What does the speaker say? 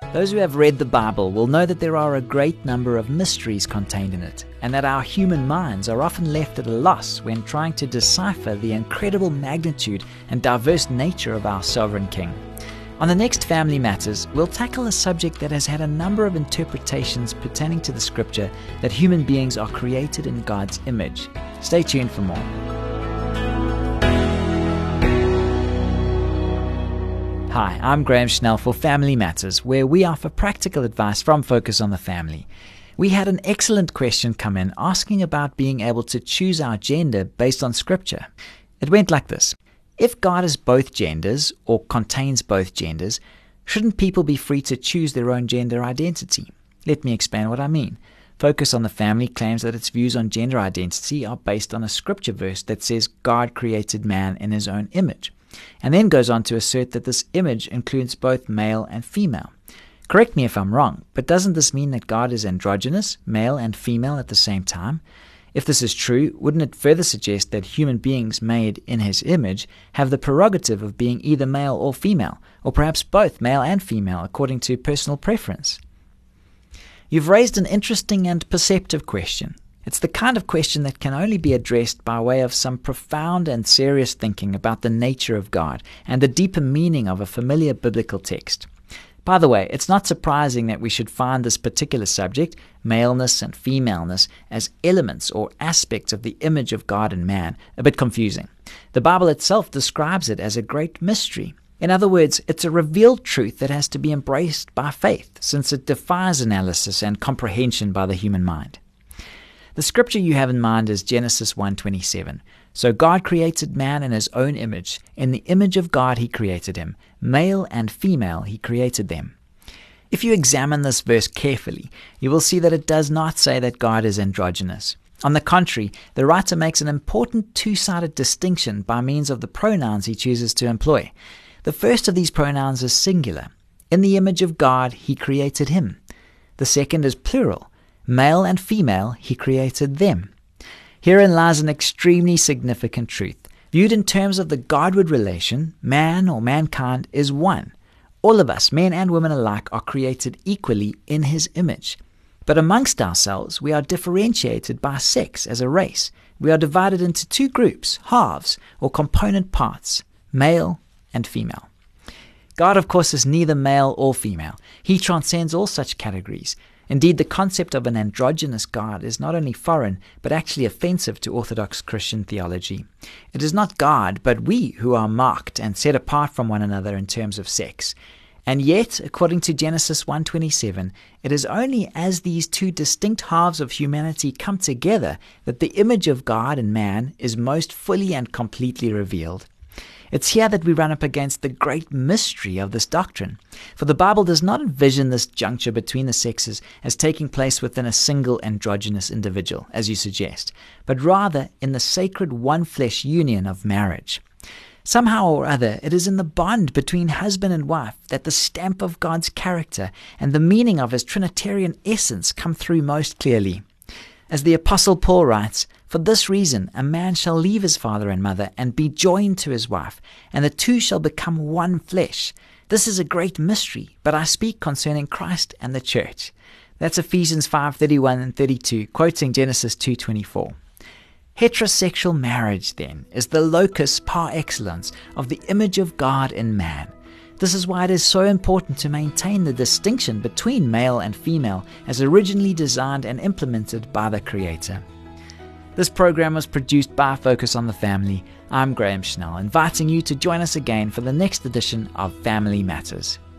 Those who have read the Bible will know that there are a great number of mysteries contained in it, and that our human minds are often left at a loss when trying to decipher the incredible magnitude and diverse nature of our sovereign King. On the next Family Matters, we'll tackle a subject that has had a number of interpretations pertaining to the scripture that human beings are created in God's image. Stay tuned for more. Hi, I'm Graham Schnell for Family Matters, where we offer practical advice from Focus on the Family. We had an excellent question come in asking about being able to choose our gender based on Scripture. It went like this. If God is both genders, or contains both genders, shouldn't people be free to choose their own gender identity? Let me explain what I mean. Focus on the Family claims that its views on gender identity are based on a scripture verse that says God created man in his own image, and then goes on to assert that this image includes both male and female. Correct me if I'm wrong, but doesn't this mean that God is androgynous, male and female at the same time? If this is true, wouldn't it further suggest that human beings made in his image have the prerogative of being either male or female, or perhaps both male and female according to personal preference? You've raised an interesting and perceptive question. It's the kind of question that can only be addressed by way of some profound and serious thinking about the nature of God and the deeper meaning of a familiar biblical text. By the way, it's not surprising that we should find this particular subject, maleness and femaleness, as elements or aspects of the image of God in man, a bit confusing. The Bible itself describes it as a great mystery. In other words, it's a revealed truth that has to be embraced by faith, since it defies analysis and comprehension by the human mind. The scripture you have in mind is Genesis 1:27. So God created man in his own image. In the image of God he created him. Male and female he created them. If you examine this verse carefully, you will see that it does not say that God is androgynous. On the contrary, the writer makes an important two-sided distinction by means of the pronouns he chooses to employ. The first of these pronouns is singular. In the image of God he created him. The second is plural. Male and female, he created them. Herein lies an extremely significant truth. Viewed in terms of the Godward relation, man or mankind is one. All of us, men and women alike, are created equally in his image. But amongst ourselves, we are differentiated by sex as a race. We are divided into two groups, halves, or component parts, male and female. God, of course, is neither male or female. He transcends all such categories. Indeed, the concept of an androgynous God is not only foreign, but actually offensive to Orthodox Christian theology. It is not God, but we who are marked and set apart from one another in terms of sex. And yet, according to Genesis 1:27, it is only as these two distinct halves of humanity come together that the image of God in man is most fully and completely revealed. It's here that we run up against the great mystery of this doctrine. For the Bible does not envision this juncture between the sexes as taking place within a single androgynous individual, as you suggest, but rather in the sacred one-flesh union of marriage. Somehow or other, it is in the bond between husband and wife that the stamp of God's character and the meaning of his Trinitarian essence come through most clearly. As the Apostle Paul writes, "For this reason a man shall leave his father and mother and be joined to his wife, and the two shall become one flesh." This is a great mystery, but I speak concerning Christ and the church. That's Ephesians 5:31 and 32, quoting Genesis 2:24. Heterosexual marriage, then, is the locus par excellence of the image of God in man. This is why it is so important to maintain the distinction between male and female as originally designed and implemented by the Creator. This program was produced by Focus on the Family. I'm Graham Schnell, inviting you to join us again for the next edition of Family Matters.